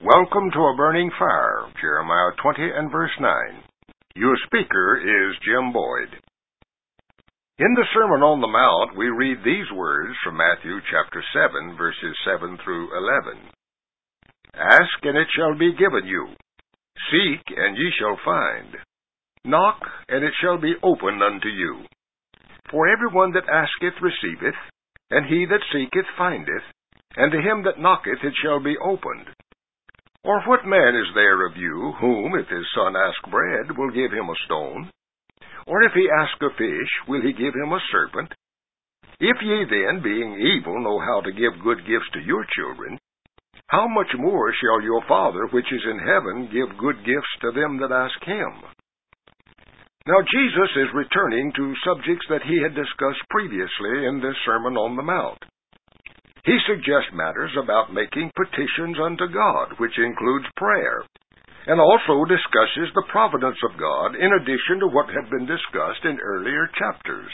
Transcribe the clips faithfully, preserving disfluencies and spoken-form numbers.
Welcome to a burning fire, Jeremiah twenty and verse nine. Your speaker is Jim Boyd. In the Sermon on the Mount, we read these words from Matthew chapter seven, verses seven through eleven. Ask, and it shall be given you. Seek, and ye shall find. Knock, and it shall be opened unto you. For every one that asketh receiveth, and he that seeketh findeth, and to him that knocketh it shall be opened. Or what man is there of you, whom, if his son ask bread, will give him a stone? Or if he ask a fish, will he give him a serpent? If ye then, being evil, know how to give good gifts to your children, how much more shall your Father which is in heaven give good gifts to them that ask him? Now Jesus is returning to subjects that he had discussed previously in this Sermon on the Mount. He suggests matters about making petitions unto God, which includes prayer, and also discusses the providence of God in addition to what had been discussed in earlier chapters.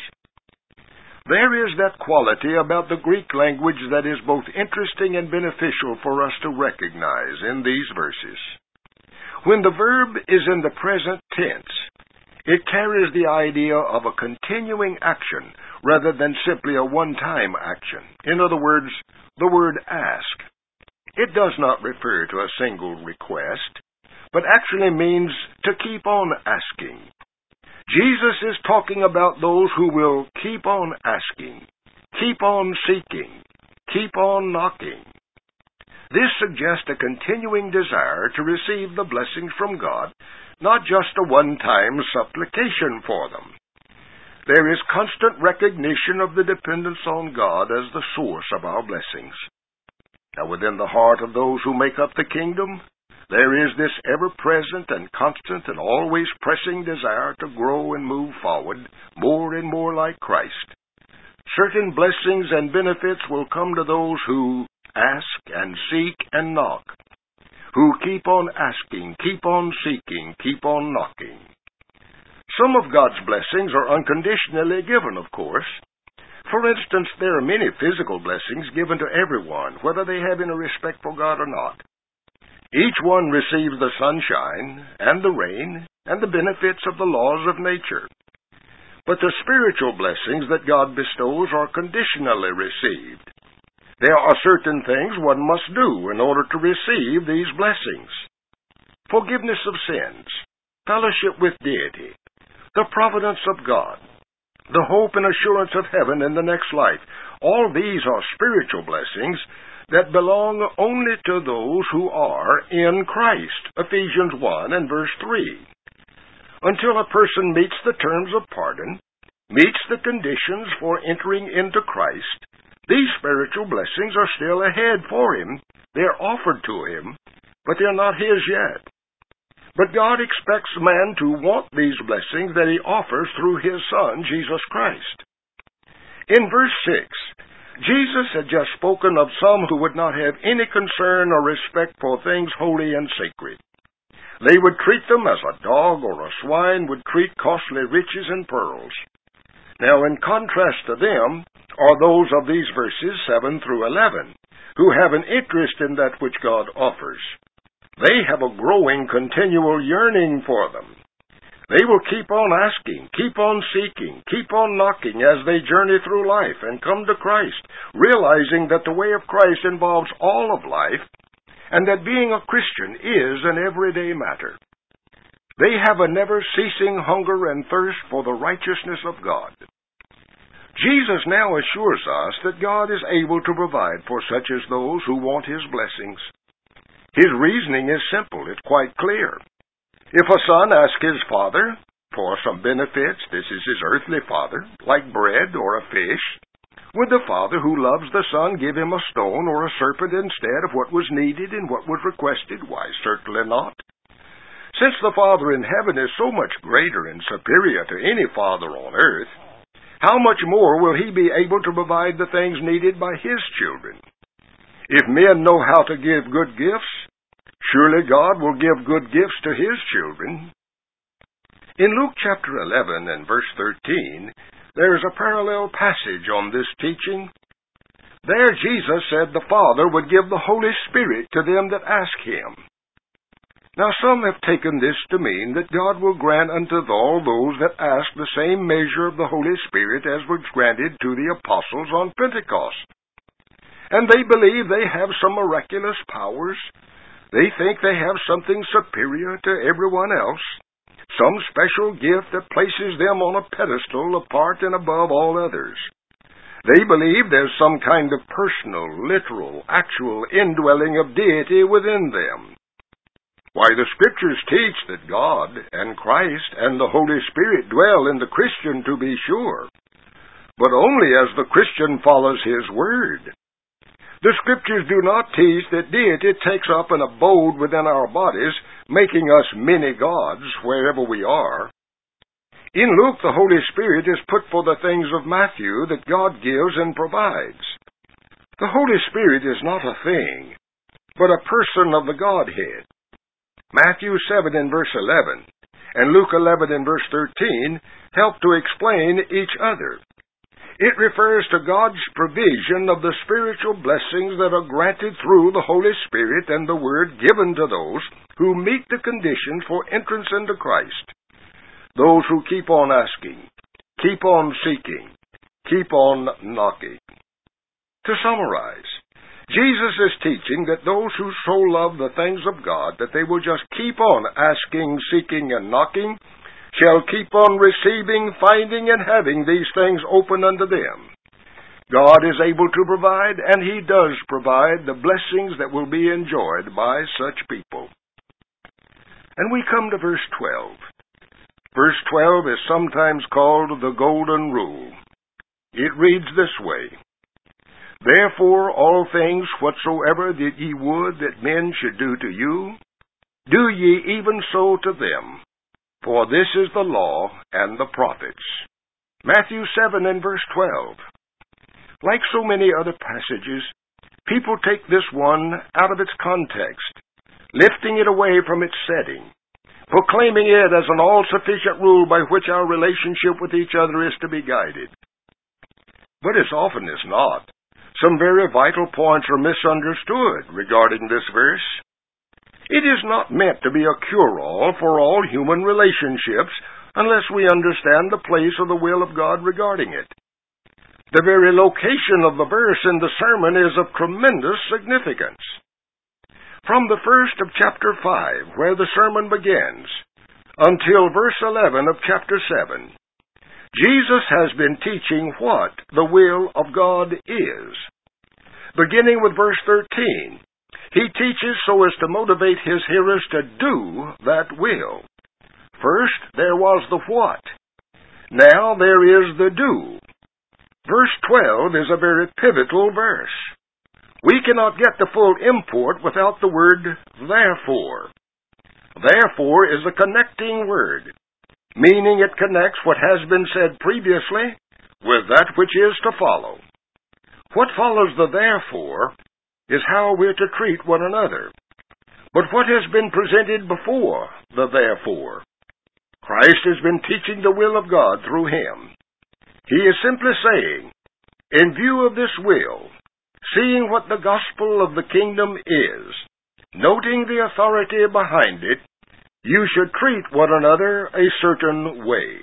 There is that quality about the Greek language that is both interesting and beneficial for us to recognize in these verses. When the verb is in the present tense, it carries the idea of a continuing action rather than simply a one-time action. In other words, the word ask. It does not refer to a single request, but actually means to keep on asking. Jesus is talking about those who will keep on asking, keep on seeking, keep on knocking. This suggests a continuing desire to receive the blessings from God, not just a one-time supplication for them. There is constant recognition of the dependence on God as the source of our blessings. Now, within the heart of those who make up the kingdom, there is this ever-present and constant and always pressing desire to grow and move forward more and more like Christ. Certain blessings and benefits will come to those who ask and seek and knock, who keep on asking, keep on seeking, keep on knocking. Some of God's blessings are unconditionally given, of course. For instance, there are many physical blessings given to everyone, whether they have any respect for God or not. Each one receives the sunshine and the rain and the benefits of the laws of nature. But the spiritual blessings that God bestows are conditionally received. There are certain things one must do in order to receive these blessings. Forgiveness of sins, fellowship with deity, the providence of God, the hope and assurance of heaven in the next life. All these are spiritual blessings that belong only to those who are in Christ. Ephesians one and verse three. Until a person meets the terms of pardon, meets the conditions for entering into Christ, these spiritual blessings are still ahead for him. They're offered to him, but they're not his yet. But God expects man to want these blessings that he offers through his Son, Jesus Christ. In verse six, Jesus had just spoken of some who would not have any concern or respect for things holy and sacred. They would treat them as a dog or a swine would treat costly riches and pearls. Now, in contrast to them are those of these verses seven through eleven, who have an interest in that which God offers. They have a growing, continual yearning for them. They will keep on asking, keep on seeking, keep on knocking as they journey through life and come to Christ, realizing that the way of Christ involves all of life, and that being a Christian is an everyday matter. They have a never-ceasing hunger and thirst for the righteousness of God. Jesus now assures us that God is able to provide for such as those who want His blessings. His reasoning is simple. It's quite clear. If a son asks his father for some benefits, this is his earthly father, like bread or a fish, would the father who loves the son give him a stone or a serpent instead of what was needed and what was requested? Why, certainly not. Since the Father in heaven is so much greater and superior to any father on earth, how much more will He be able to provide the things needed by His children? If men know how to give good gifts, surely God will give good gifts to His children. In Luke chapter eleven and verse thirteen, there is a parallel passage on this teaching. There Jesus said the Father would give the Holy Spirit to them that ask Him. Now some have taken this to mean that God will grant unto all those that ask the same measure of the Holy Spirit as was granted to the apostles on Pentecost. And they believe they have some miraculous powers. They think they have something superior to everyone else, some special gift that places them on a pedestal apart and above all others. They believe there's some kind of personal, literal, actual indwelling of deity within them. Why, the Scriptures teach that God and Christ and the Holy Spirit dwell in the Christian, to be sure, but only as the Christian follows His Word. The Scriptures do not teach that deity takes up an abode within our bodies, making us many gods wherever we are. In Luke, the Holy Spirit is put for the things of Matthew that God gives and provides. The Holy Spirit is not a thing, but a person of the Godhead. Matthew seven and verse eleven and Luke eleven and verse thirteen help to explain each other. It refers to God's provision of the spiritual blessings that are granted through the Holy Spirit and the Word given to those who meet the conditions for entrance into Christ. Those who keep on asking, keep on seeking, keep on knocking. To summarize, Jesus is teaching that those who so love the things of God that they will just keep on asking, seeking, and knocking shall keep on receiving, finding, and having these things open unto them. God is able to provide, and He does provide, the blessings that will be enjoyed by such people. And we come to verse twelve. Verse twelve is sometimes called the Golden Rule. It reads this way: Therefore all things whatsoever that ye would that men should do to you, do ye even so to them. For this is the law and the prophets. Matthew seven and verse twelve. Like so many other passages, people take this one out of its context, lifting it away from its setting, proclaiming it as an all-sufficient rule by which our relationship with each other is to be guided. But as often as not, some very vital points are misunderstood regarding this verse. It is not meant to be a cure-all for all human relationships unless we understand the place of the will of God regarding it. The very location of the verse in the sermon is of tremendous significance. From the first of chapter five, where the sermon begins, until verse eleven of chapter seven, Jesus has been teaching what the will of God is. Beginning with verse thirteen, He teaches so as to motivate His hearers to do that will. First, there was the what. Now there is the do. Verse twelve is a very pivotal verse. We cannot get the full import without the word therefore. Therefore is a connecting word, meaning it connects what has been said previously with that which is to follow. What follows the therefore is how we're to treat one another. But what has been presented before the therefore? Christ has been teaching the will of God through Him. He is simply saying, in view of this will, seeing what the gospel of the kingdom is, noting the authority behind it, you should treat one another a certain way.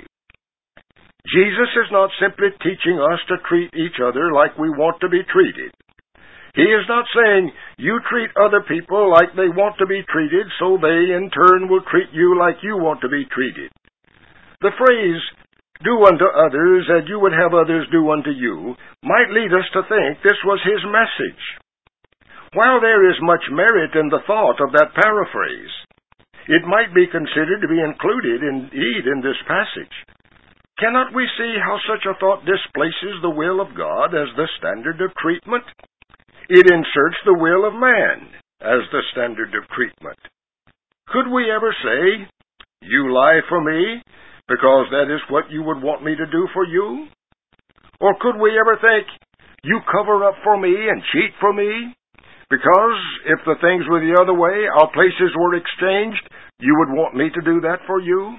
Jesus is not simply teaching us to treat each other like we want to be treated. He is not saying, you treat other people like they want to be treated, so they in turn will treat you like you want to be treated. The phrase, do unto others as you would have others do unto you, might lead us to think this was His message. While there is much merit in the thought of that paraphrase, it might be considered to be included indeed in this passage. Cannot we see how such a thought displaces the will of God as the standard of treatment? It inserts the will of man as the standard of treatment. Could we ever say, you lie for me because that is what you would want me to do for you? Or could we ever think, you cover up for me and cheat for me because if the things were the other way, our places were exchanged, you would want me to do that for you?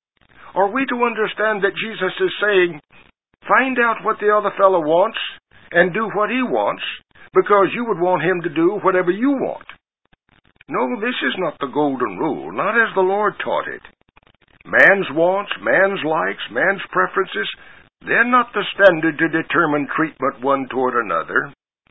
Are we to understand that Jesus is saying, find out what the other fellow wants and do what he wants because you would want him to do whatever you want. No, this is not the golden rule, not as the Lord taught it. Man's wants, man's likes, man's preferences, they're not the standard to determine treatment one toward another.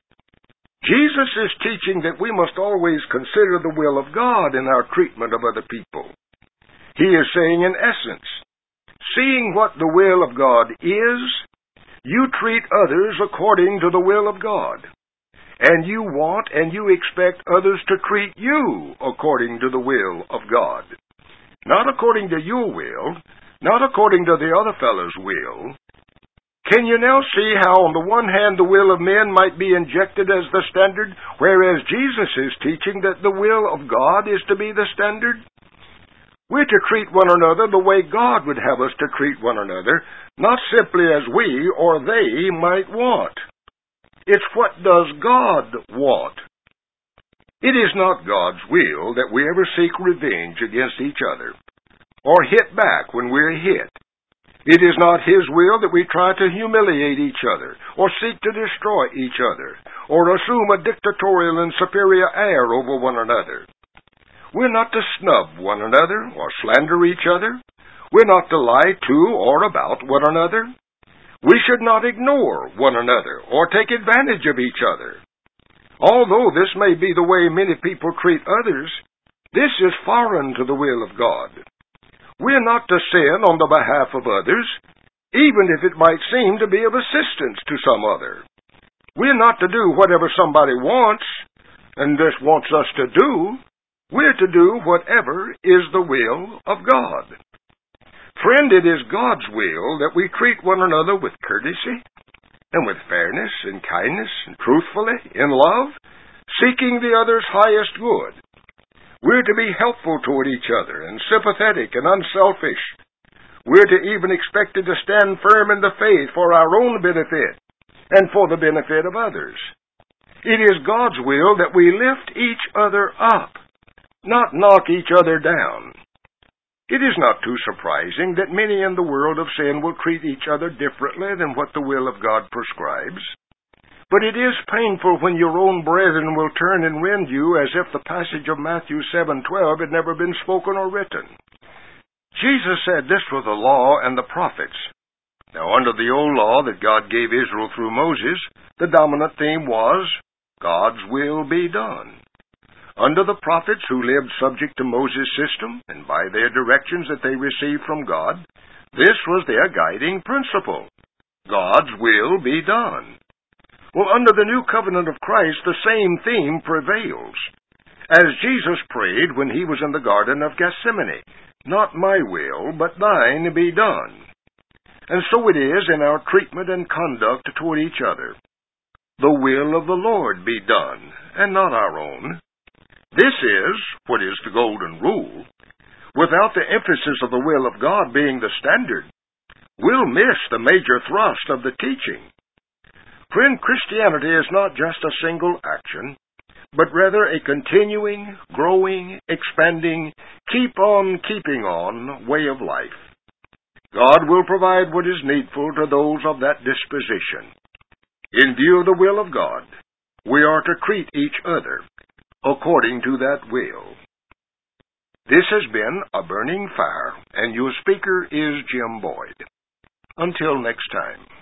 Jesus is teaching that we must always consider the will of God in our treatment of other people. He is saying, in essence, seeing what the will of God is, you treat others according to the will of God. And you want and you expect others to treat you according to the will of God. Not according to your will, not according to the other fellow's will. Can you now see how on the one hand the will of men might be injected as the standard, whereas Jesus is teaching that the will of God is to be the standard? We're to treat one another the way God would have us to treat one another, not simply as we or they might want. It's what does God want. It is not God's will that we ever seek revenge against each other, or hit back when we're hit. It is not His will that we try to humiliate each other, or seek to destroy each other, or assume a dictatorial and superior air over one another. We're not to snub one another, or slander each other. We're not to lie to or about one another. We should not ignore one another, or take advantage of each other. Although this may be the way many people treat others, this is foreign to the will of God. We're not to sin on the behalf of others, even if it might seem to be of assistance to some other. We're not to do whatever somebody wants, and this wants us to do. We're to do whatever is the will of God. Friend, it is God's will that we treat one another with courtesy, and with fairness and kindness and truthfully, in love, seeking the other's highest good. We're to be helpful toward each other and sympathetic and unselfish. We're to even expected to stand firm in the faith for our own benefit and for the benefit of others. It is God's will that we lift each other up, not knock each other down. It is not too surprising that many in the world of sin will treat each other differently than what the will of God prescribes. But it is painful when your own brethren will turn and rend you as if the passage of Matthew seven twelve had never been spoken or written. Jesus said this was the law and the prophets. Now, under the old law that God gave Israel through Moses, the dominant theme was, God's will be done. Under the prophets who lived subject to Moses' system and by their directions that they received from God, this was their guiding principle. God's will be done. Well, under the new covenant of Christ, the same theme prevails. As Jesus prayed when he was in the Garden of Gethsemane, not my will, but thine be done. And so it is in our treatment and conduct toward each other. The will of the Lord be done, and not our own. This is what is the golden rule. Without the emphasis of the will of God being the standard, we'll miss the major thrust of the teaching. Friend, Christianity is not just a single action, but rather a continuing, growing, expanding, keep on keeping on way of life. God will provide what is needful to those of that disposition. In view of the will of God, we are to treat each other according to that will. This has been A Burning Fire, and your speaker is Jim Boyd. Until next time.